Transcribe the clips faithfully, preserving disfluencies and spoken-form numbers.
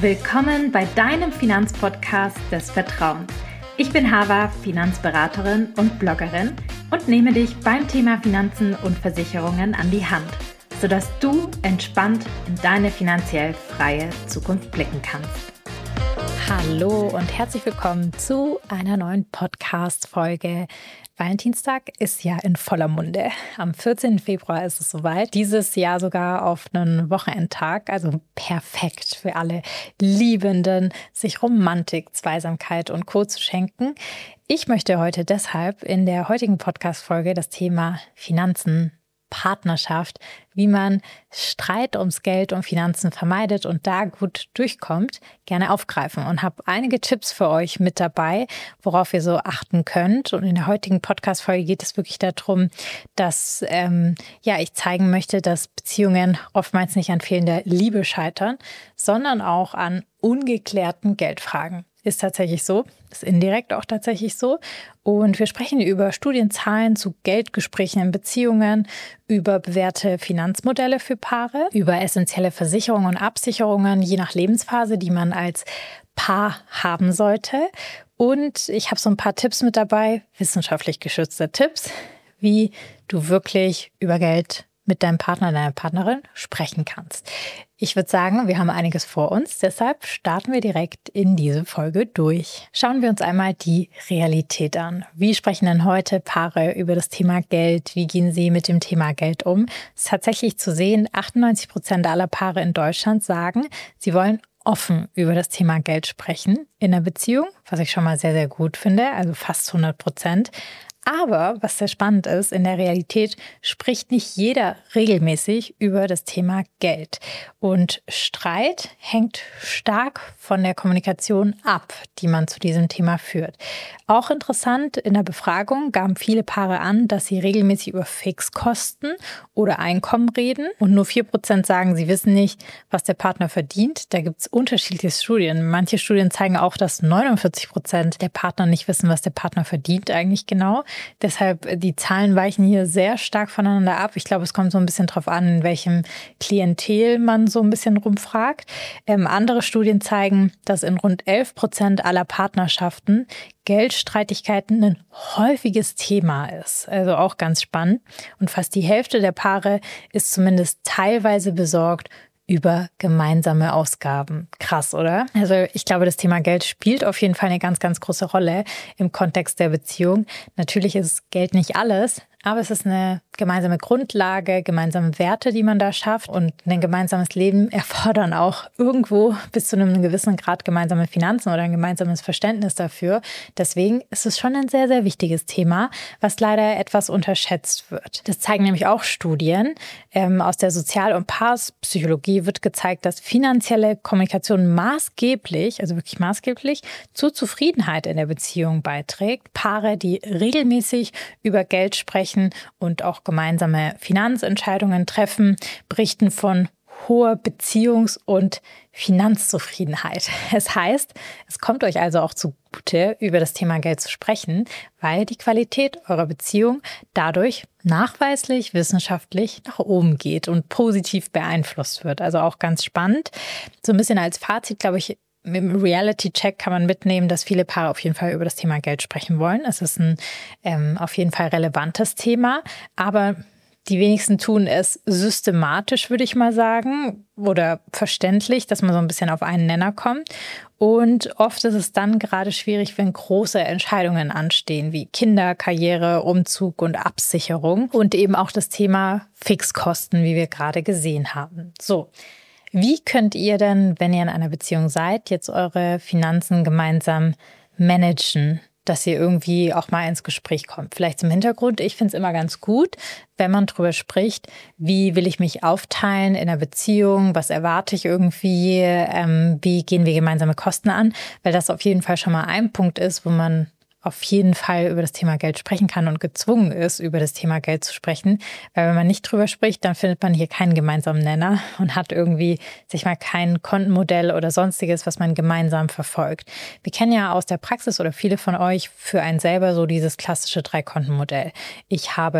Willkommen bei deinem Finanzpodcast des Vertrauens. Ich bin Hava, Finanzberaterin und Bloggerin und nehme dich beim Thema Finanzen und Versicherungen an die Hand, sodass du entspannt in deine finanziell freie Zukunft blicken kannst. Hallo und herzlich willkommen zu einer neuen Podcast-Folge. Valentinstag ist ja in voller Munde. Am vierzehnten Februar ist es soweit. Dieses Jahr sogar auf einen Wochenendtag, also perfekt für alle Liebenden, sich Romantik, Zweisamkeit und Co. zu schenken. Ich möchte heute deshalb in der heutigen Podcast-Folge das Thema Finanzen, Partnerschaft, wie man Streit ums Geld und Finanzen vermeidet und da gut durchkommt, gerne aufgreifen und habe einige Tipps für euch mit dabei, worauf ihr so achten könnt. Und in der heutigen Podcast-Folge geht es wirklich darum, dass ähm, ja ich zeigen möchte, dass Beziehungen oftmals nicht an fehlender Liebe scheitern, sondern auch an ungeklärten Geldfragen. Ist tatsächlich so, ist indirekt auch tatsächlich so. Und wir sprechen über Studienzahlen zu Geldgesprächen in Beziehungen, über bewährte Finanzmodelle für Paare, über essentielle Versicherungen und Absicherungen, je nach Lebensphase, die man als Paar haben sollte. Und ich habe so ein paar Tipps mit dabei, wissenschaftlich gestützte Tipps, wie du wirklich über Geld mit deinem Partner, deiner Partnerin sprechen kannst. Ich würde sagen, wir haben einiges vor uns, deshalb starten wir direkt in diese Folge durch. Schauen wir uns einmal die Realität an. Wie sprechen denn heute Paare über das Thema Geld? Wie gehen sie mit dem Thema Geld um? Es ist tatsächlich zu sehen, achtundneunzig Prozent aller Paare in Deutschland sagen, sie wollen offen über das Thema Geld sprechen in der Beziehung, was ich schon mal sehr, sehr gut finde, also fast hundert Prozent. Aber was sehr spannend ist, in der Realität spricht nicht jeder regelmäßig über das Thema Geld. Und Streit hängt stark von der Kommunikation ab, die man zu diesem Thema führt. Auch interessant, in der Befragung gaben viele Paare an, dass sie regelmäßig über Fixkosten oder Einkommen reden. Und nur vier Prozent sagen, sie wissen nicht, was der Partner verdient. Da gibt es unterschiedliche Studien. Manche Studien zeigen auch, dass neunundvierzig Prozent der Partner nicht wissen, was der Partner verdient eigentlich genau. Deshalb, die Zahlen weichen hier sehr stark voneinander ab. Ich glaube, es kommt so ein bisschen drauf an, in welchem Klientel man so ein bisschen rumfragt. Ähm, andere Studien zeigen, dass in rund elf Prozent aller Partnerschaften Geldstreitigkeiten ein häufiges Thema ist. Also auch ganz spannend. Und fast die Hälfte der Paare ist zumindest teilweise besorgt über gemeinsame Ausgaben. Krass, oder? Also ich glaube, das Thema Geld spielt auf jeden Fall eine ganz, ganz große Rolle im Kontext der Beziehung. Natürlich ist Geld nicht alles, aber es ist eine gemeinsame Grundlage, gemeinsame Werte, die man da schafft. Und ein gemeinsames Leben erfordern auch irgendwo bis zu einem gewissen Grad gemeinsame Finanzen oder ein gemeinsames Verständnis dafür. Deswegen ist es schon ein sehr, sehr wichtiges Thema, was leider etwas unterschätzt wird. Das zeigen nämlich auch Studien. Ähm, aus der Sozial- und Paarpsychologie wird gezeigt, dass finanzielle Kommunikation maßgeblich, also wirklich maßgeblich, zur Zufriedenheit in der Beziehung beiträgt. Paare, die regelmäßig über Geld sprechen und auch gemeinsame Finanzentscheidungen treffen, berichten von hoher Beziehungs- und Finanzzufriedenheit. Es heißt, es kommt euch also auch zugute, über das Thema Geld zu sprechen, weil die Qualität eurer Beziehung dadurch nachweislich, wissenschaftlich nach oben geht und positiv beeinflusst wird. Also auch ganz spannend. So ein bisschen als Fazit, glaube ich, mit dem Reality-Check kann man mitnehmen, dass viele Paare auf jeden Fall über das Thema Geld sprechen wollen. Es ist ein ähm, auf jeden Fall relevantes Thema, aber die wenigsten tun es systematisch, würde ich mal sagen, oder verständlich, dass man so ein bisschen auf einen Nenner kommt. Und oft ist es dann gerade schwierig, wenn große Entscheidungen anstehen, wie Kinder, Karriere, Umzug und Absicherung und eben auch das Thema Fixkosten, wie wir gerade gesehen haben. So. Wie könnt ihr denn, wenn ihr in einer Beziehung seid, jetzt eure Finanzen gemeinsam managen, dass ihr irgendwie auch mal ins Gespräch kommt? Vielleicht zum Hintergrund, ich finde es immer ganz gut, wenn man drüber spricht, wie will ich mich aufteilen in einer Beziehung, was erwarte ich irgendwie, ähm, wie gehen wir gemeinsame Kosten an, weil das auf jeden Fall schon mal ein Punkt ist, wo man auf jeden Fall über das Thema Geld sprechen kann und gezwungen ist, über das Thema Geld zu sprechen. Weil wenn man nicht drüber spricht, dann findet man hier keinen gemeinsamen Nenner und hat irgendwie sich mal kein Kontenmodell oder sonstiges, was man gemeinsam verfolgt. Wir kennen ja aus der Praxis oder viele von euch für einen selber so dieses klassische Drei-Konten-Modell. Ich habe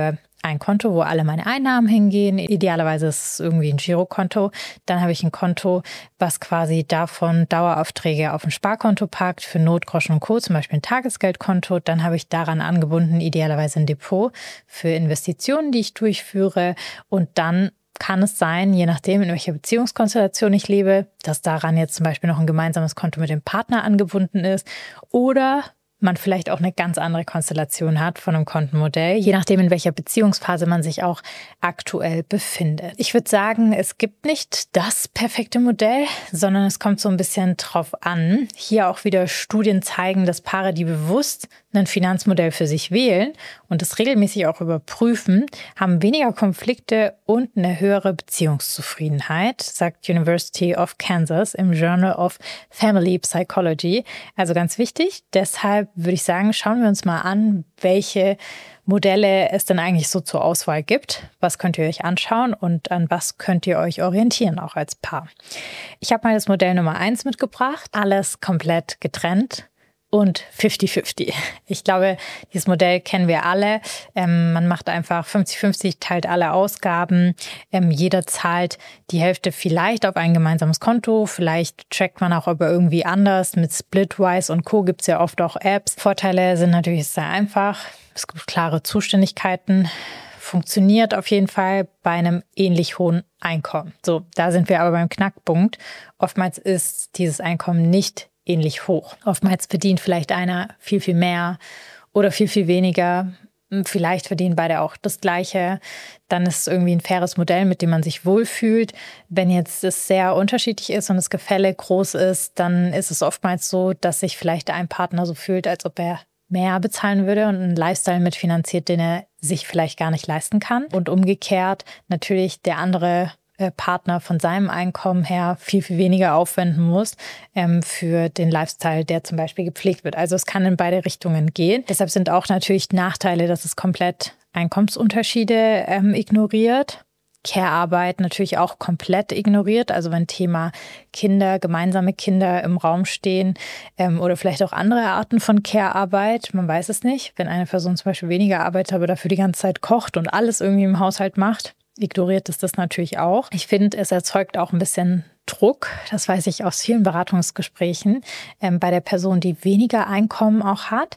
ein Konto, wo alle meine Einnahmen hingehen. Idealerweise ist es irgendwie ein Girokonto. Dann habe ich ein Konto, was quasi davon Daueraufträge auf ein Sparkonto packt, für Notgroschen und Co., zum Beispiel ein Tagesgeldkonto. Dann habe ich daran angebunden idealerweise ein Depot für Investitionen, die ich durchführe. Und dann kann es sein, je nachdem, in welcher Beziehungskonstellation ich lebe, dass daran jetzt zum Beispiel noch ein gemeinsames Konto mit dem Partner angebunden ist oder man vielleicht auch eine ganz andere Konstellation hat von einem Kontenmodell, je nachdem, in welcher Beziehungsphase man sich auch aktuell befindet. Ich würde sagen, es gibt nicht das perfekte Modell, sondern es kommt so ein bisschen drauf an. Hier auch wieder Studien zeigen, dass Paare, die bewusst ein Finanzmodell für sich wählen und es regelmäßig auch überprüfen, haben weniger Konflikte und eine höhere Beziehungszufriedenheit, sagt University of Kansas im Journal of Family Psychology. Also ganz wichtig. Deshalb würde ich sagen, schauen wir uns mal an, welche Modelle es denn eigentlich so zur Auswahl gibt. Was könnt ihr euch anschauen und an was könnt ihr euch orientieren, auch als Paar. Ich habe mal das Modell Nummer eins mitgebracht. Alles komplett getrennt und fünfzig fünfzig. Ich glaube, dieses Modell kennen wir alle. Ähm, man macht einfach fünfzig fünfzig, teilt alle Ausgaben. Ähm, jeder zahlt die Hälfte vielleicht auf ein gemeinsames Konto. Vielleicht trackt man auch aber irgendwie anders. Mit Splitwise und Co. gibt es ja oft auch Apps. Vorteile sind natürlich sehr einfach. Es gibt klare Zuständigkeiten. Funktioniert auf jeden Fall bei einem ähnlich hohen Einkommen. So, da sind wir aber beim Knackpunkt. Oftmals ist dieses Einkommen nicht ähnlich hoch. Oftmals verdient vielleicht einer viel, viel mehr oder viel, viel weniger. Vielleicht verdienen beide auch das Gleiche. Dann ist es irgendwie ein faires Modell, mit dem man sich wohlfühlt. Wenn jetzt es sehr unterschiedlich ist und das Gefälle groß ist, dann ist es oftmals so, dass sich vielleicht ein Partner so fühlt, als ob er mehr bezahlen würde und einen Lifestyle mitfinanziert, den er sich vielleicht gar nicht leisten kann. Und umgekehrt natürlich der andere Partner von seinem Einkommen her viel, viel weniger aufwenden muss ähm, für den Lifestyle, der zum Beispiel gepflegt wird. Also es kann in beide Richtungen gehen. Deshalb sind auch natürlich Nachteile, dass es komplett Einkommensunterschiede ähm, ignoriert. Care-Arbeit natürlich auch komplett ignoriert. Also wenn Thema Kinder, gemeinsame Kinder im Raum stehen ähm, oder vielleicht auch andere Arten von Care-Arbeit, man weiß es nicht. Wenn eine Person zum Beispiel weniger arbeitet, aber dafür die ganze Zeit kocht und alles irgendwie im Haushalt macht, ignoriert es das natürlich auch. Ich finde, es erzeugt auch ein bisschen Druck, das weiß ich aus vielen Beratungsgesprächen, ähm, bei der Person, die weniger Einkommen auch hat.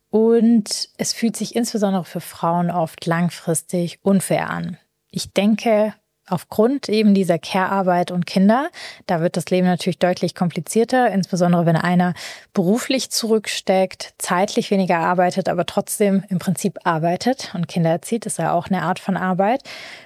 Und es fühlt sich insbesondere für Frauen oft langfristig unfair an. Ich denke, aufgrund eben dieser Care-Arbeit und Kinder, da wird das Leben natürlich deutlich komplizierter, insbesondere wenn einer beruflich zurücksteckt, zeitlich weniger arbeitet, aber trotzdem im Prinzip arbeitet und Kinder erzieht, ist ja auch eine Art von Arbeit.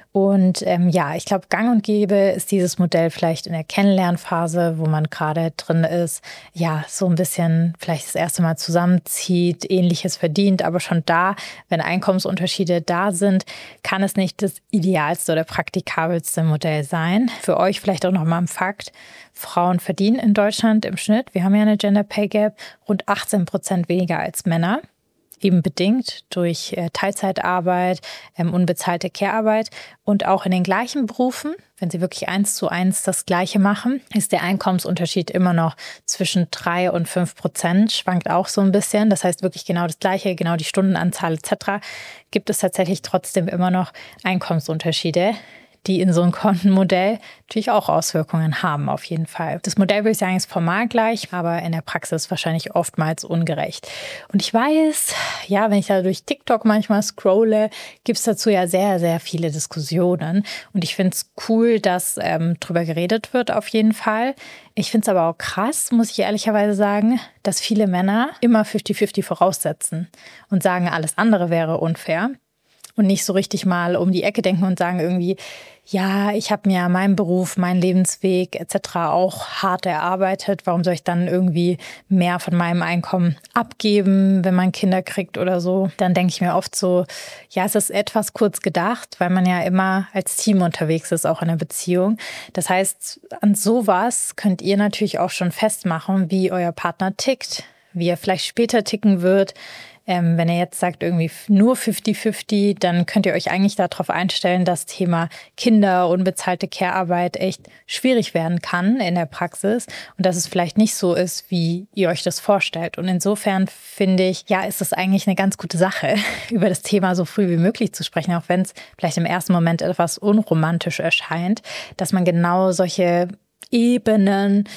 Und ähm, ja, ich glaube, gang und gäbe ist dieses Modell vielleicht in der Kennenlernphase, wo man gerade drin ist, ja, so ein bisschen vielleicht das erste Mal zusammenzieht, Ähnliches verdient, aber schon da, wenn Einkommensunterschiede da sind, kann es nicht das idealste oder praktikabelste Modell sein. Für euch vielleicht auch nochmal ein Fakt: Frauen verdienen in Deutschland im Schnitt, wir haben ja eine Gender Pay Gap, rund achtzehn Prozent weniger als Männer. Eben bedingt durch Teilzeitarbeit, ähm, unbezahlte Care-Arbeit und auch in den gleichen Berufen, wenn sie wirklich eins zu eins das Gleiche machen, ist der Einkommensunterschied immer noch zwischen drei und fünf Prozent, schwankt auch so ein bisschen. Das heißt wirklich genau das Gleiche, genau die Stundenanzahl et cetera. Gibt es tatsächlich trotzdem immer noch Einkommensunterschiede, die in so einem Kontenmodell natürlich auch Auswirkungen haben, auf jeden Fall. Das Modell, würde ich sagen, ist formal gleich, aber in der Praxis wahrscheinlich oftmals ungerecht. Und ich weiß, ja, wenn ich da durch TikTok manchmal scrolle, gibt es dazu ja sehr, sehr viele Diskussionen. Und ich finde es cool, dass ähm, drüber geredet wird, auf jeden Fall. Ich finde es aber auch krass, muss ich ehrlicherweise sagen, dass viele Männer immer fünfzig fünfzig voraussetzen und sagen, alles andere wäre unfair. Und nicht so richtig mal um die Ecke denken und sagen irgendwie, ja, ich habe mir meinen Beruf, meinen Lebensweg et cetera auch hart erarbeitet. Warum soll ich dann irgendwie mehr von meinem Einkommen abgeben, wenn man Kinder kriegt oder so? Dann denke ich mir oft so, ja, es ist etwas kurz gedacht, weil man ja immer als Team unterwegs ist, auch in einer Beziehung. Das heißt, an sowas könnt ihr natürlich auch schon festmachen, wie euer Partner tickt, wie er vielleicht später ticken wird, Ähm, wenn ihr jetzt sagt, irgendwie nur fünfzig fünfzig, dann könnt ihr euch eigentlich darauf einstellen, dass das Thema Kinder, unbezahlte Care-Arbeit echt schwierig werden kann in der Praxis und dass es vielleicht nicht so ist, wie ihr euch das vorstellt. Und insofern finde ich, ja, ist es eigentlich eine ganz gute Sache, über das Thema so früh wie möglich zu sprechen, auch wenn es vielleicht im ersten Moment etwas unromantisch erscheint, dass man genau solche Ebenen,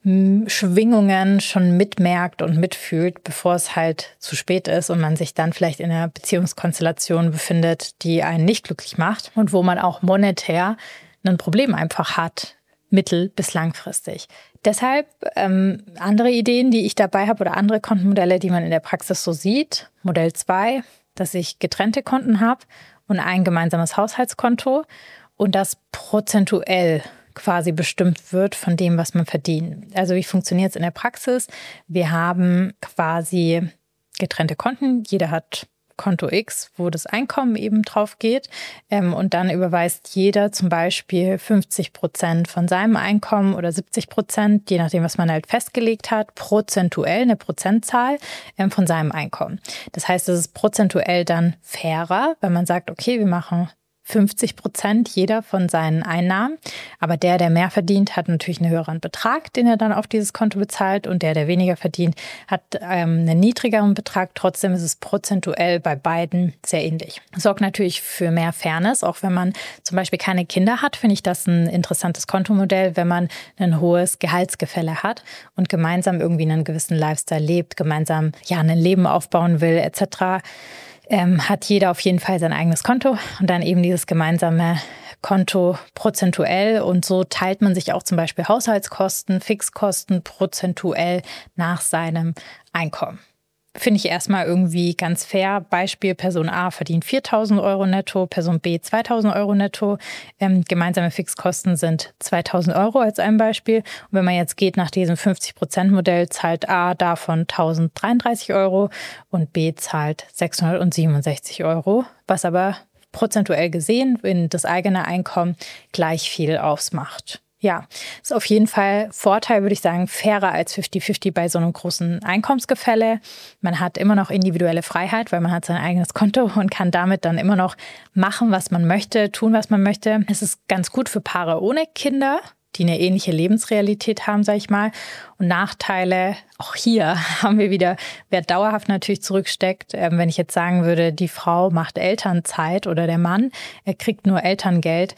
Schwingungen schon mitmerkt und mitfühlt, bevor es halt zu spät ist und man sich dann vielleicht in einer Beziehungskonstellation befindet, die einen nicht glücklich macht und wo man auch monetär ein Problem einfach hat, mittel- bis langfristig. Deshalb ähm, andere Ideen, die ich dabei habe oder andere Kontenmodelle, die man in der Praxis so sieht. Modell zwei, dass ich getrennte Konten habe und ein gemeinsames Haushaltskonto und das prozentuell quasi bestimmt wird von dem, was man verdient. Also wie funktioniert es in der Praxis? Wir haben quasi getrennte Konten. Jeder hat Konto X, wo das Einkommen eben drauf geht. Und dann überweist jeder zum Beispiel fünfzig Prozent von seinem Einkommen oder siebzig Prozent, je nachdem, was man halt festgelegt hat, prozentuell eine Prozentzahl von seinem Einkommen. Das heißt, es ist prozentuell dann fairer, wenn man sagt, okay, wir machen fünfzig Prozent jeder von seinen Einnahmen. Aber der, der mehr verdient, hat natürlich einen höheren Betrag, den er dann auf dieses Konto bezahlt. Und der, der weniger verdient, hat ähm, einen niedrigeren Betrag. Trotzdem ist es prozentuell bei beiden sehr ähnlich. Das sorgt natürlich für mehr Fairness. Auch wenn man zum Beispiel keine Kinder hat, finde ich das ein interessantes Kontomodell, wenn man ein hohes Gehaltsgefälle hat und gemeinsam irgendwie einen gewissen Lifestyle lebt, gemeinsam ja ein Leben aufbauen will, et cetera. Ähm, hat jeder auf jeden Fall sein eigenes Konto und dann eben dieses gemeinsame Konto prozentuell. Und so teilt man sich auch zum Beispiel Haushaltskosten, Fixkosten prozentuell nach seinem Einkommen. Finde ich erstmal irgendwie ganz fair. Beispiel, Person A verdient viertausend Euro netto, Person B zweitausend Euro netto. Ähm, gemeinsame Fixkosten sind zweitausend Euro als ein Beispiel. Und wenn man jetzt geht nach diesem fünfzig Prozent Modell, zahlt A davon tausenddreiunddreißig Euro und B zahlt sechshundertsiebenundsechzig Euro, was aber prozentuell gesehen in das eigene Einkommen gleich viel ausmacht. Ja, ist auf jeden Fall Vorteil, würde ich sagen, fairer als fünfzig fünfzig bei so einem großen Einkommensgefälle. Man hat immer noch individuelle Freiheit, weil man hat sein eigenes Konto und kann damit dann immer noch machen, was man möchte, tun, was man möchte. Es ist ganz gut für Paare ohne Kinder, die eine ähnliche Lebensrealität haben, sage ich mal. Und Nachteile, auch hier haben wir wieder, wer dauerhaft natürlich zurücksteckt. Ähm, wenn ich jetzt sagen würde, die Frau macht Elternzeit oder der Mann, er kriegt nur Elterngeld.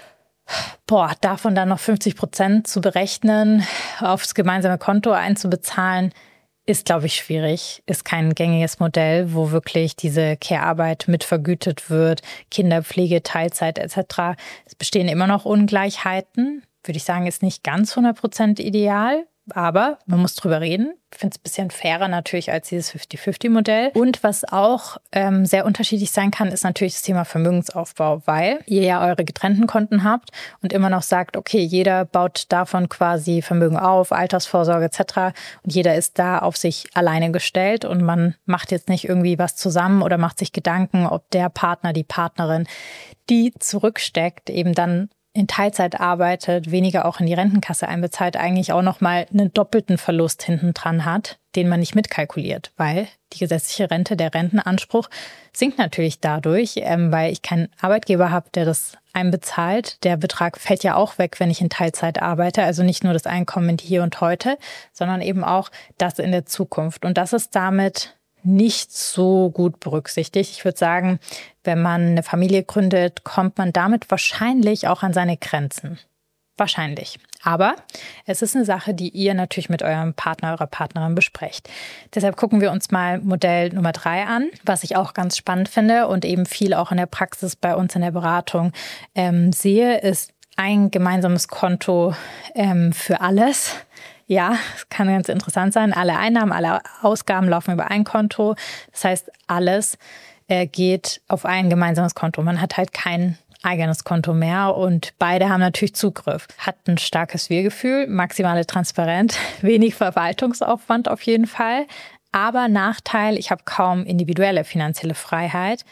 Boah, davon dann noch fünfzig Prozent zu berechnen, aufs gemeinsame Konto einzubezahlen, ist, glaube ich, schwierig. Ist kein gängiges Modell, wo wirklich diese Care-Arbeit mitvergütet wird, Kinderpflege, Teilzeit et cetera. Es bestehen immer noch Ungleichheiten. Würde ich sagen, ist nicht ganz hundert Prozent ideal. Aber man muss drüber reden. Ich finde es ein bisschen fairer natürlich als dieses fünfzig fünfzig Modell. Und was auch ähm, sehr unterschiedlich sein kann, ist natürlich das Thema Vermögensaufbau, weil ihr ja eure getrennten Konten habt und immer noch sagt, okay, jeder baut davon quasi Vermögen auf, Altersvorsorge et cetera. Und jeder ist da auf sich alleine gestellt und man macht jetzt nicht irgendwie was zusammen oder macht sich Gedanken, ob der Partner, die Partnerin, die zurücksteckt, eben dann in Teilzeit arbeitet, weniger auch in die Rentenkasse einbezahlt, eigentlich auch nochmal einen doppelten Verlust hinten dran hat, den man nicht mitkalkuliert, weil die gesetzliche Rente, der Rentenanspruch sinkt natürlich dadurch, ähm, weil ich keinen Arbeitgeber habe, der das einbezahlt. Der Betrag fällt ja auch weg, wenn ich in Teilzeit arbeite, also nicht nur das Einkommen hier und heute, sondern eben auch das in der Zukunft. Und das ist damit nicht so gut berücksichtigt. Ich würde sagen, wenn man eine Familie gründet, kommt man damit wahrscheinlich auch an seine Grenzen. Wahrscheinlich. Aber es ist eine Sache, die ihr natürlich mit eurem Partner, eurer Partnerin besprecht. Deshalb gucken wir uns mal Modell Nummer drei an, was ich auch ganz spannend finde und eben viel auch in der Praxis bei uns in der Beratung ähm, sehe, ist ein gemeinsames Konto ähm, für alles. Ja, es kann ganz interessant sein. Alle Einnahmen, alle Ausgaben laufen über ein Konto. Das heißt, alles äh, geht auf ein gemeinsames Konto. Man hat halt kein eigenes Konto mehr und beide haben natürlich Zugriff. Hat ein starkes Wir-Gefühl, maximale Transparenz, wenig Verwaltungsaufwand auf jeden Fall. Aber Nachteil, ich habe kaum individuelle finanzielle Freiheit.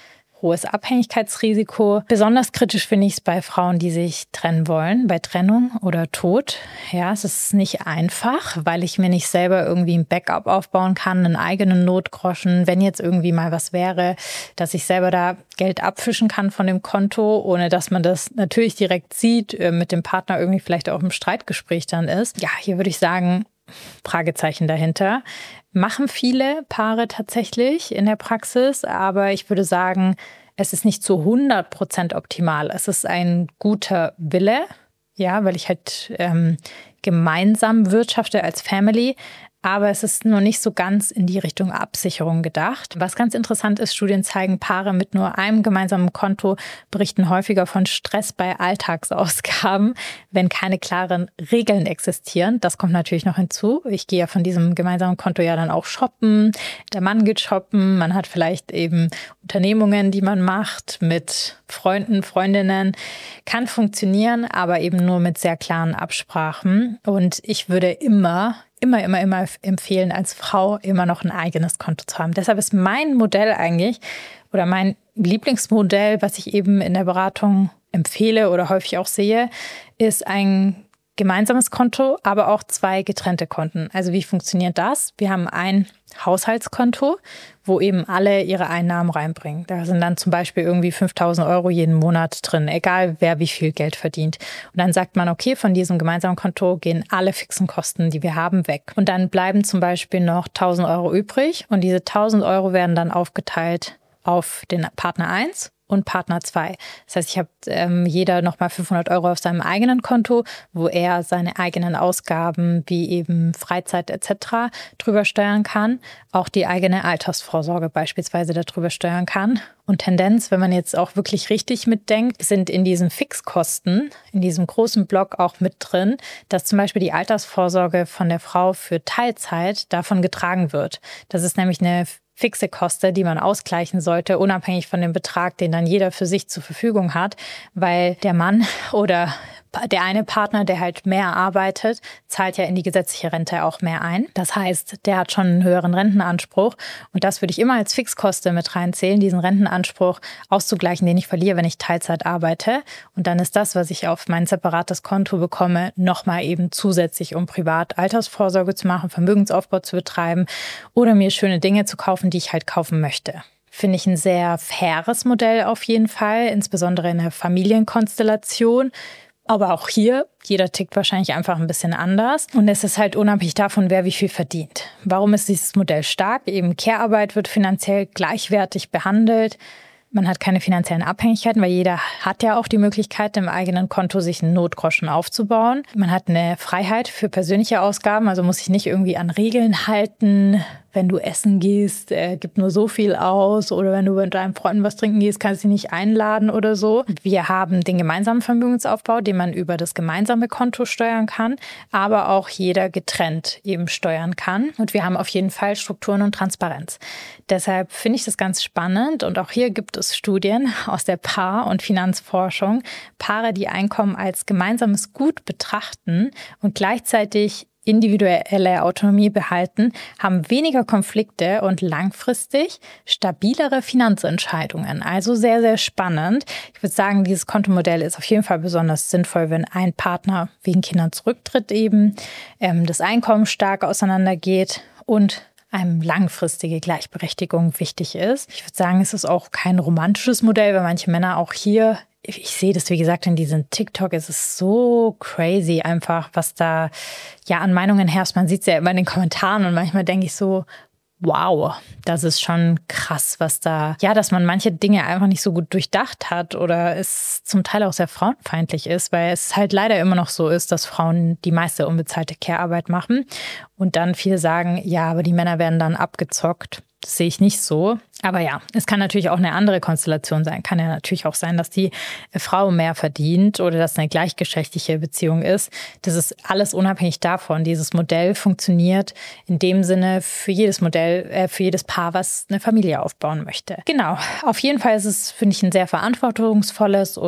hohes Abhängigkeitsrisiko. Besonders kritisch finde ich es bei Frauen, die sich trennen wollen, bei Trennung oder Tod. Ja, es ist nicht einfach, weil ich mir nicht selber irgendwie ein Backup aufbauen kann, einen eigenen Notgroschen, wenn jetzt irgendwie mal was wäre, dass ich selber da Geld abfischen kann von dem Konto, ohne dass man das natürlich direkt sieht, mit dem Partner irgendwie vielleicht auch im Streitgespräch dann ist. Ja, hier würde ich sagen, Fragezeichen dahinter. Machen viele Paare tatsächlich in der Praxis, aber ich würde sagen, es ist nicht zu hundert Prozent optimal. Es ist ein guter Wille, ja, weil ich halt ähm, gemeinsam wirtschafte als Family. Aber es ist noch nicht so ganz in die Richtung Absicherung gedacht. Was ganz interessant ist, Studien zeigen, Paare mit nur einem gemeinsamen Konto berichten häufiger von Stress bei Alltagsausgaben, wenn keine klaren Regeln existieren. Das kommt natürlich noch hinzu. Ich gehe ja von diesem gemeinsamen Konto ja dann auch shoppen. Der Mann geht shoppen. Man hat vielleicht eben Unternehmungen, die man macht mit Freunden, Freundinnen. Kann funktionieren, aber eben nur mit sehr klaren Absprachen. Und ich würde immer immer, immer, immer empfehlen, als Frau immer noch ein eigenes Konto zu haben. Deshalb ist mein Modell eigentlich oder mein Lieblingsmodell, was ich eben in der Beratung empfehle oder häufig auch sehe, ist ein gemeinsames Konto, aber auch zwei getrennte Konten. Also wie funktioniert das? Wir haben ein Haushaltskonto, wo eben alle ihre Einnahmen reinbringen. Da sind dann zum Beispiel irgendwie fünftausend Euro jeden Monat drin, egal wer wie viel Geld verdient. Und dann sagt man, okay, von diesem gemeinsamen Konto gehen alle fixen Kosten, die wir haben, weg. Und dann bleiben zum Beispiel noch tausend Euro übrig und diese tausend Euro werden dann aufgeteilt auf den Partner eins und Partner zwei. Das heißt, ich habe ähm, jeder nochmal fünfhundert Euro auf seinem eigenen Konto, wo er seine eigenen Ausgaben wie eben Freizeit et cetera drüber steuern kann, auch die eigene Altersvorsorge beispielsweise darüber steuern kann. Und Tendenz, wenn man jetzt auch wirklich richtig mitdenkt, sind in diesen Fixkosten, in diesem großen Block auch mit drin, dass zum Beispiel die Altersvorsorge von der Frau für Teilzeit davon getragen wird. Das ist nämlich eine fixe Kosten, die man ausgleichen sollte, unabhängig von dem Betrag, den dann jeder für sich zur Verfügung hat, weil der Mann oder der eine Partner, der halt mehr arbeitet, zahlt ja in die gesetzliche Rente auch mehr ein. Das heißt, der hat schon einen höheren Rentenanspruch und das würde ich immer als Fixkoste mit reinzählen, diesen Rentenanspruch auszugleichen, den ich verliere, wenn ich Teilzeit arbeite. Und dann ist das, was ich auf mein separates Konto bekomme, nochmal eben zusätzlich, um privat Altersvorsorge zu machen, Vermögensaufbau zu betreiben oder mir schöne Dinge zu kaufen, die ich halt kaufen möchte. Finde ich ein sehr faires Modell auf jeden Fall, insbesondere in der Familienkonstellation. Aber auch hier, jeder tickt wahrscheinlich einfach ein bisschen anders. Und es ist halt unabhängig davon, wer wie viel verdient. Warum ist dieses Modell stark? Eben Care-Arbeit wird finanziell gleichwertig behandelt. Man hat keine finanziellen Abhängigkeiten, weil jeder hat ja auch die Möglichkeit, im eigenen Konto sich einen Notgroschen aufzubauen. Man hat eine Freiheit für persönliche Ausgaben, also muss sich nicht irgendwie an Regeln halten. Wenn du essen gehst, äh, gib nur so viel aus. Oder wenn du mit deinen Freunden was trinken gehst, kannst du sie nicht einladen oder so. Wir haben den gemeinsamen Vermögensaufbau, den man über das gemeinsame Konto steuern kann, aber auch jeder getrennt eben steuern kann. Und wir haben auf jeden Fall Strukturen und Transparenz. Deshalb finde ich das ganz spannend. Und auch hier gibt es Studien aus der Paar- und Finanzforschung. Paare, die Einkommen als gemeinsames Gut betrachten und gleichzeitig individuelle Autonomie behalten, haben weniger Konflikte und langfristig stabilere Finanzentscheidungen. Also sehr, sehr spannend. Ich würde sagen, dieses Kontomodell ist auf jeden Fall besonders sinnvoll, wenn ein Partner wegen Kindern zurücktritt eben, ähm, das Einkommen stark auseinandergeht und einem langfristige Gleichberechtigung wichtig ist. Ich würde sagen, es ist auch kein romantisches Modell, weil manche Männer auch hier, ich sehe das, wie gesagt, in diesem TikTok, es ist so crazy einfach, was da ja an Meinungen herrscht. Man sieht es ja immer in den Kommentaren und manchmal denke ich so, wow, das ist schon krass, was da, ja, dass man manche Dinge einfach nicht so gut durchdacht hat oder es zum Teil auch sehr frauenfeindlich ist, weil es halt leider immer noch so ist, dass Frauen die meiste unbezahlte Care-Arbeit machen und dann viele sagen, ja, aber die Männer werden dann abgezockt. Das sehe ich nicht so. Aber ja, es kann natürlich auch eine andere Konstellation sein. Kann ja natürlich auch sein, dass die Frau mehr verdient oder dass eine gleichgeschlechtliche Beziehung ist. Das ist alles unabhängig davon. Dieses Modell funktioniert in dem Sinne für jedes Modell, äh, für jedes Paar, was eine Familie aufbauen möchte. Genau. Auf jeden Fall ist es, finde ich, ein sehr verantwortungsvolles und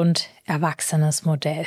erwachsenes Modell.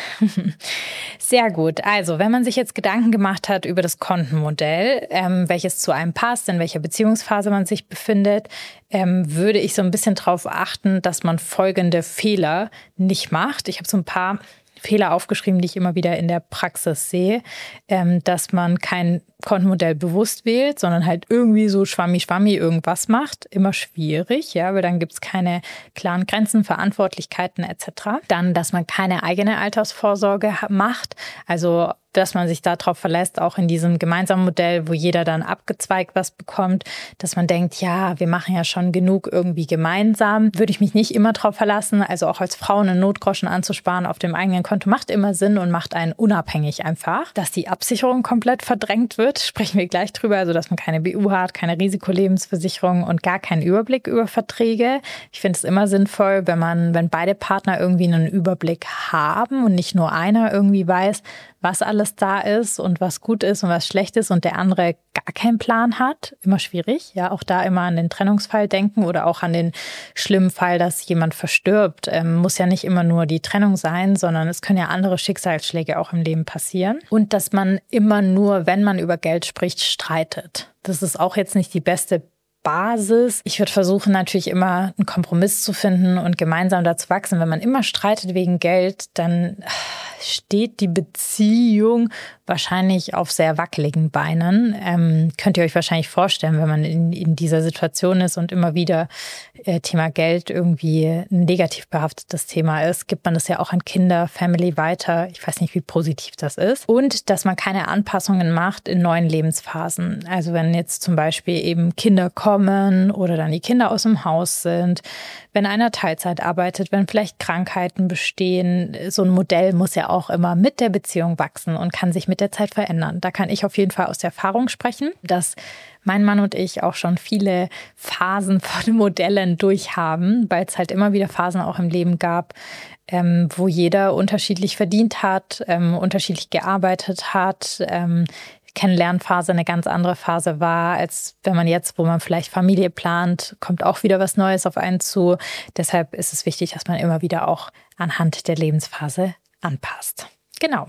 Sehr gut. Also, wenn man sich jetzt Gedanken gemacht hat über das Kontenmodell, ähm, welches zu einem passt, in welcher Beziehungsphase man sich befindet, ähm, würde ich so ein bisschen darauf achten, dass man folgende Fehler nicht macht. Ich habe so ein paar Fehler aufgeschrieben, die ich immer wieder in der Praxis sehe, ähm, dass man kein Kontenmodell bewusst wählt, sondern halt irgendwie so schwammi-schwammi irgendwas macht. Immer schwierig, ja, weil dann gibt es keine klaren Grenzen, Verantwortlichkeiten et cetera. Dann, dass man keine eigene Altersvorsorge macht, also dass man sich darauf verlässt, auch in diesem gemeinsamen Modell, wo jeder dann abgezweigt was bekommt, dass man denkt, ja, wir machen ja schon genug irgendwie gemeinsam. Würde ich mich nicht immer drauf verlassen, also auch als Frau einen Notgroschen anzusparen auf dem eigenen Konto macht immer Sinn und macht einen unabhängig einfach. Dass die Absicherung komplett verdrängt wird, sprechen wir gleich drüber, also dass man keine B U hat, keine Risikolebensversicherung und gar keinen Überblick über Verträge. Ich finde es immer sinnvoll, wenn man, wenn beide Partner irgendwie einen Überblick haben und nicht nur einer irgendwie weiß, was alles da ist und was gut ist und was schlecht ist und der andere gar keinen Plan hat. Immer schwierig. Ja, auch da immer an den Trennungsfall denken oder auch an den schlimmen Fall, dass jemand verstirbt. Ähm, muss ja nicht immer nur die Trennung sein, sondern es können ja andere Schicksalsschläge auch im Leben passieren. Und dass man immer nur, wenn man über Geld spricht, streitet. Das ist auch jetzt nicht die beste Basis. Ich würde versuchen, natürlich immer einen Kompromiss zu finden und gemeinsam dazu wachsen. Wenn man immer streitet wegen Geld, dann steht die Beziehung wahrscheinlich auf sehr wackeligen Beinen. Ähm, könnt ihr euch wahrscheinlich vorstellen, wenn man in, in dieser Situation ist und immer wieder äh, Thema Geld irgendwie ein negativ behaftetes Thema ist, gibt man das ja auch an Kinder, Family weiter. Ich weiß nicht, wie positiv das ist. Und dass man keine Anpassungen macht in neuen Lebensphasen. Also wenn jetzt zum Beispiel eben Kinder kommen oder dann die Kinder aus dem Haus sind, wenn einer Teilzeit arbeitet, wenn vielleicht Krankheiten bestehen, so ein Modell muss ja auch immer mit der Beziehung wachsen und kann sich mit der Zeit verändern. Da kann ich auf jeden Fall aus der Erfahrung sprechen, dass mein Mann und ich auch schon viele Phasen von Modellen durchhaben, weil es halt immer wieder Phasen auch im Leben gab, ähm, wo jeder unterschiedlich verdient hat, ähm, unterschiedlich gearbeitet hat, ähm, Kennenlernphase eine ganz andere Phase war, als wenn man jetzt, wo man vielleicht Familie plant, kommt auch wieder was Neues auf einen zu. Deshalb ist es wichtig, dass man immer wieder auch anhand der Lebensphase anpasst. Genau.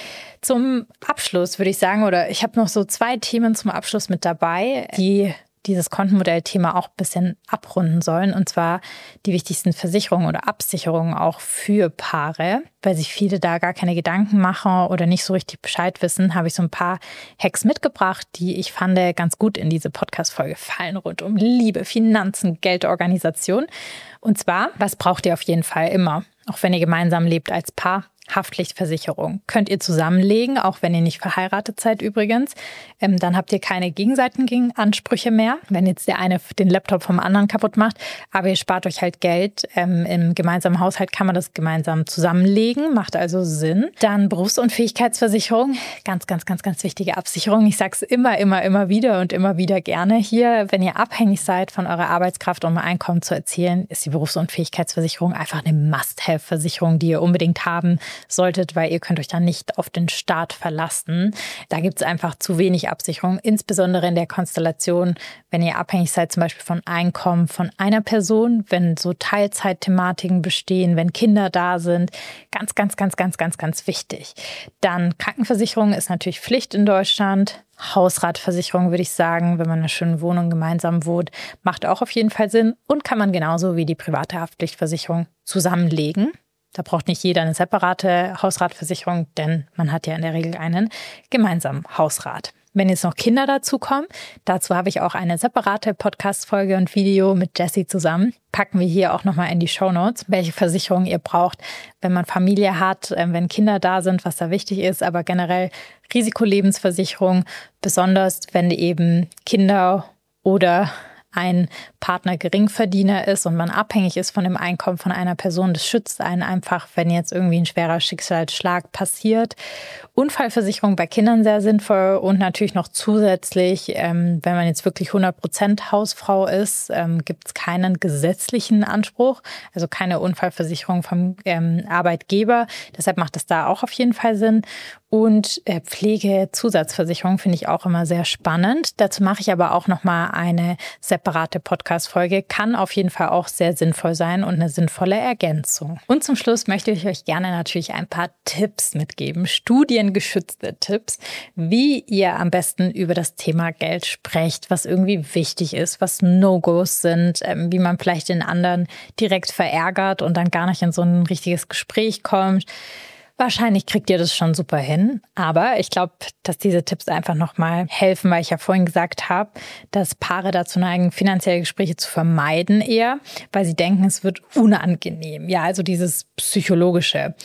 Zum Abschluss würde ich sagen, oder ich habe noch so zwei Themen zum Abschluss mit dabei, die dieses Kontenmodell-Thema auch ein bisschen abrunden sollen. Und zwar die wichtigsten Versicherungen oder Absicherungen auch für Paare. Weil sich viele da gar keine Gedanken machen oder nicht so richtig Bescheid wissen, habe ich so ein paar Hacks mitgebracht, die ich fand ganz gut in diese Podcast-Folge fallen, rund um Liebe, Finanzen, Geldorganisation. Und zwar, was braucht ihr auf jeden Fall immer, auch wenn ihr gemeinsam lebt als Paar? Haftpflichtversicherung. Könnt ihr zusammenlegen, auch wenn ihr nicht verheiratet seid übrigens. Ähm, dann habt ihr keine gegenseitigen Ansprüche mehr, wenn jetzt der eine den Laptop vom anderen kaputt macht. Aber ihr spart euch halt Geld. Ähm, im gemeinsamen Haushalt kann man das gemeinsam zusammenlegen, macht also Sinn. Dann Berufsunfähigkeitsversicherung, ganz, ganz, ganz, ganz wichtige Absicherung. Ich sage es immer, immer, immer wieder und immer wieder gerne hier. Wenn ihr abhängig seid von eurer Arbeitskraft, um Einkommen zu erzielen, ist die Berufsunfähigkeitsversicherung einfach eine Must-Have-Versicherung, die ihr unbedingt haben solltet, weil ihr könnt euch dann nicht auf den Staat verlassen. Da gibt es einfach zu wenig Absicherung, insbesondere in der Konstellation, wenn ihr abhängig seid zum Beispiel von Einkommen von einer Person, wenn so Teilzeitthematiken bestehen, wenn Kinder da sind. Ganz, ganz, ganz, ganz, ganz, ganz wichtig. Dann Krankenversicherung ist natürlich Pflicht in Deutschland. Hausratversicherung würde ich sagen, wenn man in einer schönen Wohnung gemeinsam wohnt, macht auch auf jeden Fall Sinn und kann man genauso wie die private Haftpflichtversicherung zusammenlegen. Da braucht nicht jeder eine separate Hausratversicherung, denn man hat ja in der Regel einen gemeinsamen Hausrat. Wenn jetzt noch Kinder dazukommen, dazu habe ich auch eine separate Podcast-Folge und Video mit Jessie zusammen. Packen wir hier auch nochmal in die Shownotes, welche Versicherung ihr braucht, wenn man Familie hat, wenn Kinder da sind, was da wichtig ist, aber generell Risikolebensversicherung, besonders wenn eben Kinder oder ein Partner Geringverdiener ist und man abhängig ist von dem Einkommen von einer Person. Das schützt einen einfach, wenn jetzt irgendwie ein schwerer Schicksalsschlag passiert. Unfallversicherung bei Kindern sehr sinnvoll und natürlich noch zusätzlich, ähm, wenn man jetzt wirklich hundert Prozent Hausfrau ist, ähm, gibt es keinen gesetzlichen Anspruch, also keine Unfallversicherung vom ähm, Arbeitgeber. Deshalb macht es da auch auf jeden Fall Sinn. Und äh, Pflegezusatzversicherung finde ich auch immer sehr spannend. Dazu mache ich aber auch nochmal eine separate separate Podcast-Folge, kann auf jeden Fall auch sehr sinnvoll sein und eine sinnvolle Ergänzung. Und zum Schluss möchte ich euch gerne natürlich ein paar Tipps mitgeben, studiengeschützte Tipps, wie ihr am besten über das Thema Geld sprecht, was irgendwie wichtig ist, was No-Gos sind, ähm, wie man vielleicht den anderen direkt verärgert und dann gar nicht in so ein richtiges Gespräch kommt. Wahrscheinlich kriegt ihr das schon super hin, aber ich glaube, dass diese Tipps einfach nochmal helfen, weil ich ja vorhin gesagt habe, dass Paare dazu neigen, finanzielle Gespräche zu vermeiden eher, weil sie denken, es wird unangenehm. Ja, also dieses Psychologische.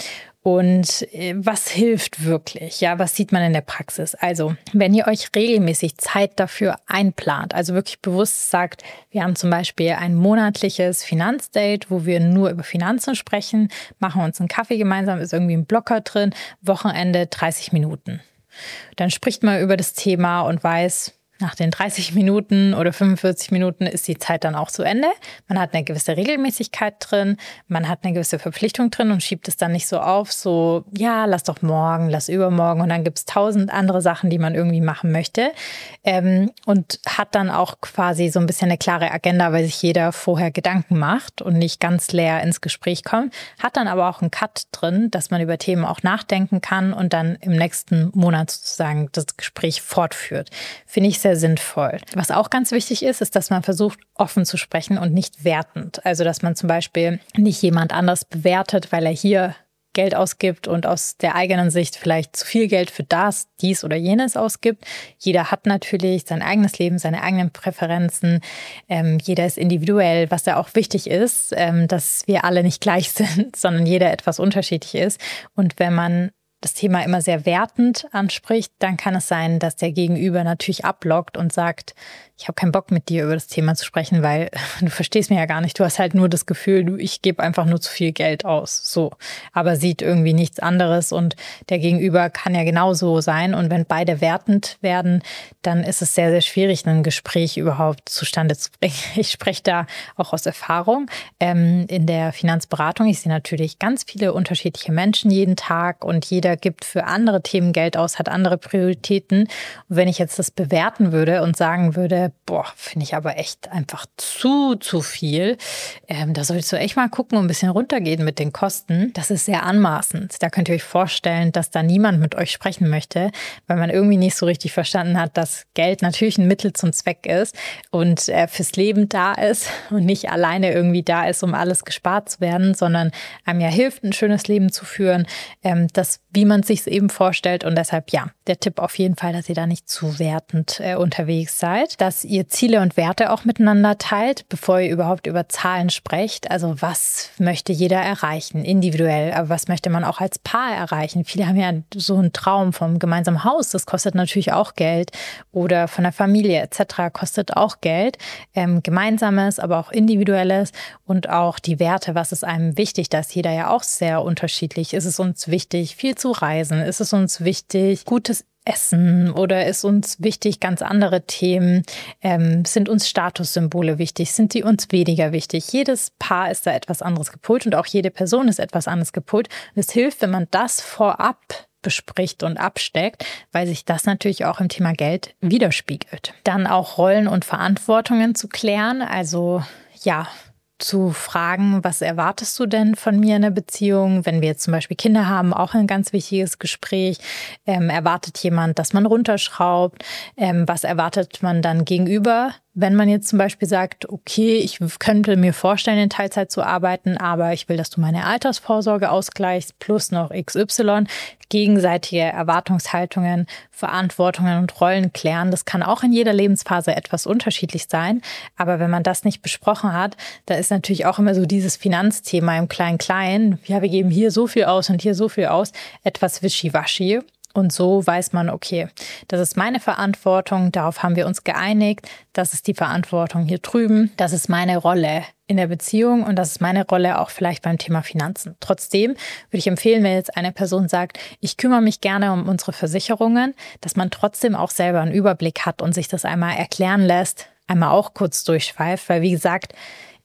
Und was hilft wirklich? Ja, was sieht man in der Praxis? Also, wenn ihr euch regelmäßig Zeit dafür einplant, also wirklich bewusst sagt, wir haben zum Beispiel ein monatliches Finanzdate, wo wir nur über Finanzen sprechen, machen uns einen Kaffee gemeinsam, ist irgendwie ein Blocker drin, Wochenende dreißig Minuten. Dann spricht man über das Thema und weiß, nach den dreißig Minuten oder fünfundvierzig Minuten ist die Zeit dann auch zu Ende. Man hat eine gewisse Regelmäßigkeit drin, man hat eine gewisse Verpflichtung drin und schiebt es dann nicht so auf, so, ja, lass doch morgen, lass übermorgen und dann gibt es tausend andere Sachen, die man irgendwie machen möchte. Ähm, und hat dann auch quasi so ein bisschen eine klare Agenda, weil sich jeder vorher Gedanken macht und nicht ganz leer ins Gespräch kommt. Hat dann aber auch einen Cut drin, dass man über Themen auch nachdenken kann und dann im nächsten Monat sozusagen das Gespräch fortführt. Finde ich sehr sinnvoll. Was auch ganz wichtig ist, ist, dass man versucht, offen zu sprechen und nicht wertend. Also, dass man zum Beispiel nicht jemand anders bewertet, weil er hier Geld ausgibt und aus der eigenen Sicht vielleicht zu viel Geld für das, dies oder jenes ausgibt. Jeder hat natürlich sein eigenes Leben, seine eigenen Präferenzen. Ähm, jeder ist individuell, was ja auch wichtig ist, ähm, dass wir alle nicht gleich sind, sondern jeder etwas unterschiedlich ist. Und wenn man das Thema immer sehr wertend anspricht, dann kann es sein, dass der Gegenüber natürlich ablockt und sagt, ich habe keinen Bock mit dir über das Thema zu sprechen, weil du verstehst mich ja gar nicht. Du hast halt nur das Gefühl, du, ich gebe einfach nur zu viel Geld aus. So, aber sieht irgendwie nichts anderes und der Gegenüber kann ja genauso sein. Und wenn beide wertend werden, dann ist es sehr, sehr schwierig, ein Gespräch überhaupt zustande zu bringen. Ich spreche da auch aus Erfahrung ähm, in der Finanzberatung. Ich sehe natürlich ganz viele unterschiedliche Menschen jeden Tag und jeder gibt für andere Themen Geld aus, hat andere Prioritäten. Und wenn ich jetzt das bewerten würde und sagen würde, boah, finde ich aber echt einfach zu, zu viel. Ähm, da solltest du echt mal gucken und ein bisschen runtergehen mit den Kosten. Das ist sehr anmaßend. Da könnt ihr euch vorstellen, dass da niemand mit euch sprechen möchte, weil man irgendwie nicht so richtig verstanden hat, dass Geld natürlich ein Mittel zum Zweck ist und äh, fürs Leben da ist und nicht alleine irgendwie da ist, um alles gespart zu werden, sondern einem ja hilft, ein schönes Leben zu führen, ähm, das, wie man es sich eben vorstellt. Und deshalb, ja, der Tipp auf jeden Fall, dass ihr da nicht zu wertend äh, unterwegs seid, dass ihr Ziele und Werte auch miteinander teilt, bevor ihr überhaupt über Zahlen sprecht. Also was möchte jeder erreichen, individuell, aber was möchte man auch als Paar erreichen? Viele haben ja so einen Traum vom gemeinsamen Haus, das kostet natürlich auch Geld, oder von der Familie et cetera kostet auch Geld. Ähm, Gemeinsames, aber auch Individuelles und auch die Werte, was ist einem wichtig, da ist jeder ja auch sehr unterschiedlich. Ist es uns wichtig, viel zu reisen? Ist es uns wichtig, gutes Essen oder ist uns wichtig, ganz andere Themen? Ähm, sind uns Statussymbole wichtig? Sind die uns weniger wichtig? Jedes Paar ist da etwas anderes gepolt und auch jede Person ist etwas anderes gepolt. Und es hilft, wenn man das vorab bespricht und absteckt, weil sich das natürlich auch im Thema Geld widerspiegelt. Dann auch Rollen und Verantwortungen zu klären, also ja, zu fragen, was erwartest du denn von mir in der Beziehung? Wenn wir jetzt zum Beispiel Kinder haben, auch ein ganz wichtiges Gespräch. Ähm, erwartet jemand, dass man runterschraubt? Ähm, was erwartet man dann gegenüber? Wenn man jetzt zum Beispiel sagt, okay, ich könnte mir vorstellen, in Teilzeit zu arbeiten, aber ich will, dass du meine Altersvorsorge ausgleichst, plus noch X Y, gegenseitige Erwartungshaltungen, Verantwortungen und Rollen klären. Das kann auch in jeder Lebensphase etwas unterschiedlich sein. Aber wenn man das nicht besprochen hat, da ist natürlich auch immer so dieses Finanzthema im Klein-Klein. Ja, wir geben hier so viel aus und hier so viel aus. Etwas wischiwaschi. Und so weiß man, okay, das ist meine Verantwortung, darauf haben wir uns geeinigt, das ist die Verantwortung hier drüben, das ist meine Rolle in der Beziehung und das ist meine Rolle auch vielleicht beim Thema Finanzen. Trotzdem würde ich empfehlen, wenn jetzt eine Person sagt, ich kümmere mich gerne um unsere Versicherungen, dass man trotzdem auch selber einen Überblick hat und sich das einmal erklären lässt, einmal auch kurz durchschweift, weil wie gesagt,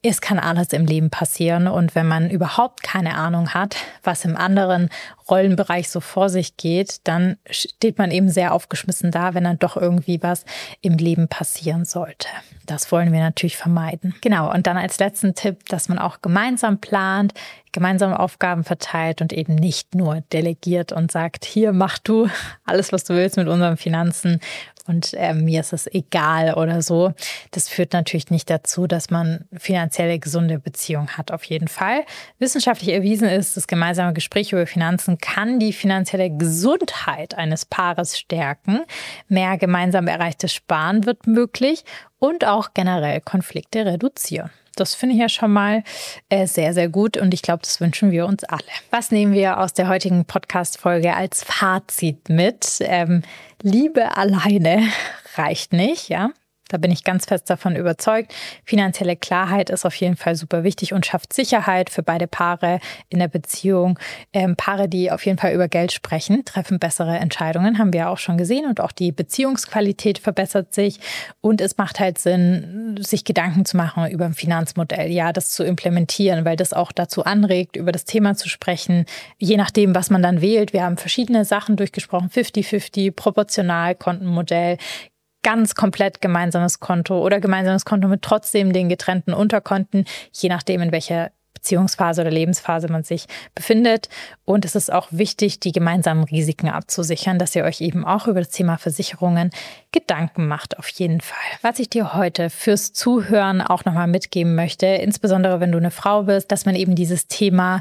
es kann alles im Leben passieren. Und wenn man überhaupt keine Ahnung hat, was im anderen Rollenbereich so vor sich geht, dann steht man eben sehr aufgeschmissen da, wenn dann doch irgendwie was im Leben passieren sollte. Das wollen wir natürlich vermeiden. Genau, und dann als letzten Tipp, dass man auch gemeinsam plant, gemeinsame Aufgaben verteilt und eben nicht nur delegiert und sagt, hier mach du alles, was du willst mit unseren Finanzen und äh, mir ist es egal oder so. Das führt natürlich nicht dazu, dass man finanzielle gesunde Beziehungen hat, auf jeden Fall. Wissenschaftlich erwiesen ist, das gemeinsame Gespräch über Finanzen kann die finanzielle Gesundheit eines Paares stärken. Mehr gemeinsam erreichtes Sparen wird möglich und auch generell Konflikte reduzieren. Das finde ich ja schon mal äh, sehr, sehr gut und ich glaube, das wünschen wir uns alle. Was nehmen wir aus der heutigen Podcast-Folge als Fazit mit? Ähm, Liebe alleine reicht nicht, ja. Da bin ich ganz fest davon überzeugt. Finanzielle Klarheit ist auf jeden Fall super wichtig und schafft Sicherheit für beide Paare in der Beziehung. Ähm, Paare, die auf jeden Fall über Geld sprechen, treffen bessere Entscheidungen, haben wir ja auch schon gesehen. Und auch die Beziehungsqualität verbessert sich. Und es macht halt Sinn, sich Gedanken zu machen über ein Finanzmodell. Ja, das zu implementieren, weil das auch dazu anregt, über das Thema zu sprechen. Je nachdem, was man dann wählt. Wir haben verschiedene Sachen durchgesprochen. fünfzig fünfzig, proportional, Kontenmodell, ganz komplett gemeinsames Konto oder gemeinsames Konto mit trotzdem den getrennten Unterkonten, je nachdem, in welcher Beziehungsphase oder Lebensphase man sich befindet. Und es ist auch wichtig, die gemeinsamen Risiken abzusichern, dass ihr euch eben auch über das Thema Versicherungen Gedanken macht, auf jeden Fall. Was ich dir heute fürs Zuhören auch nochmal mitgeben möchte, insbesondere wenn du eine Frau bist, dass man eben dieses Thema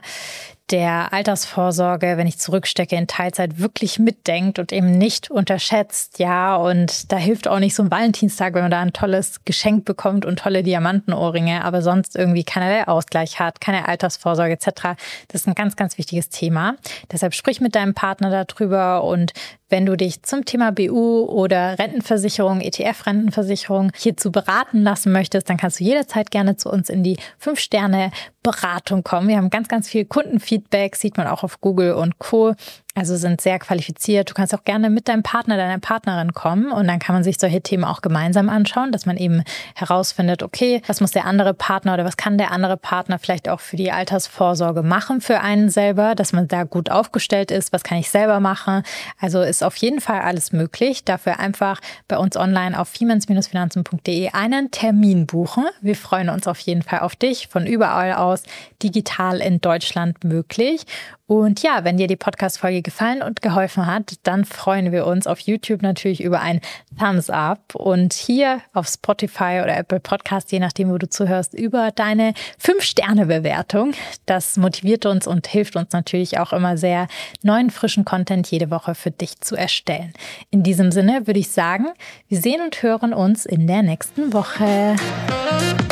der Altersvorsorge, wenn ich zurückstecke in Teilzeit, wirklich mitdenkt und eben nicht unterschätzt. Ja, und da hilft auch nicht so ein Valentinstag, wenn man da ein tolles Geschenk bekommt und tolle Diamantenohrringe, aber sonst irgendwie keinerlei Ausgleich hat, keine Altersvorsorge et cetera. Das ist ein ganz, ganz wichtiges Thema. Deshalb sprich mit deinem Partner darüber und wenn du dich zum Thema B U oder Rentenversicherung, E T F-Rentenversicherung hierzu beraten lassen möchtest, dann kannst du jederzeit gerne zu uns in die fünf Sterne Beratung kommen. Wir haben ganz, ganz viel Kundenfeedback, sieht man auch auf Google und Co. Also sind sehr qualifiziert. Du kannst auch gerne mit deinem Partner, deiner Partnerin kommen und dann kann man sich solche Themen auch gemeinsam anschauen, dass man eben herausfindet, okay, was muss der andere Partner oder was kann der andere Partner vielleicht auch für die Altersvorsorge machen für einen selber, dass man da gut aufgestellt ist, was kann ich selber machen. Also ist auf jeden Fall alles möglich. Dafür einfach bei uns online auf fiemens Finanzen punkt de einen Termin buchen. Wir freuen uns auf jeden Fall auf dich, von überall aus, digital in Deutschland möglich. Und ja, wenn dir die Podcast-Folge gefallen und geholfen hat, dann freuen wir uns auf YouTube natürlich über ein Thumbs Up und hier auf Spotify oder Apple Podcast, je nachdem, wo du zuhörst, über deine fünf Sterne Bewertung. Das motiviert uns und hilft uns natürlich auch immer sehr, neuen, frischen Content jede Woche für dich zu erstellen. In diesem Sinne würde ich sagen, wir sehen und hören uns in der nächsten Woche.